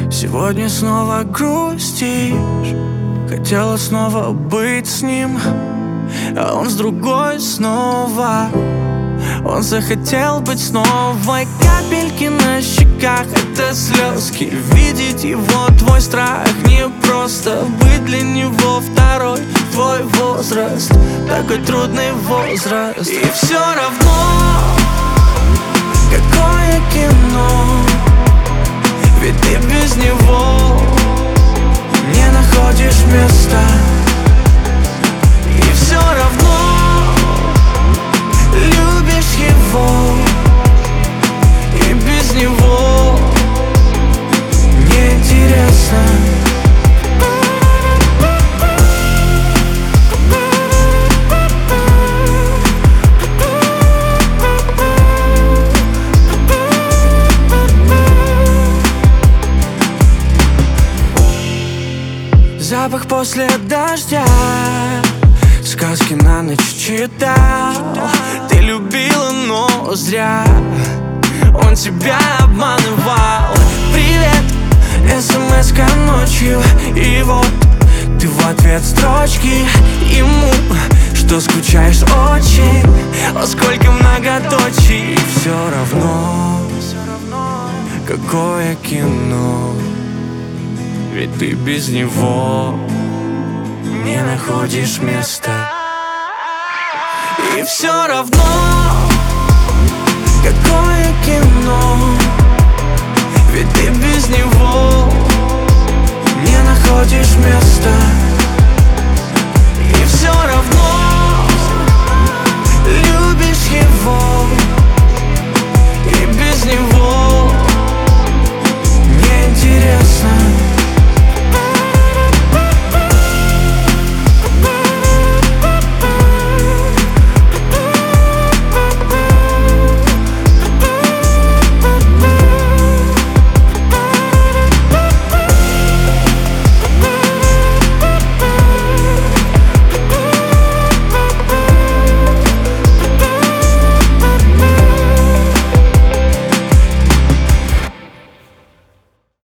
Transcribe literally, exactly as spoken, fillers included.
Сегодня снова грустишь. Хотела снова быть с ним, а он с другой снова. Он захотел быть с новой. Капельки на щеках — это слезки. Видеть его твой страх. Не просто быть для него второй. Твой возраст, такой трудный возраст. И все равно, какое кино, ведь ты без него не находишь места. И все равно любишь его, и без него неинтересно. Запах после дождя, сказки на ночь читал. Ты любила, но зря. Он тебя обманывал. Привет, смс-ка ночью. И вот ты в ответ строчки ему, что скучаешь очень. О, сколько многоточий. И все равно, какое кино, ведь ты без него не находишь места. И все равно, какое кино,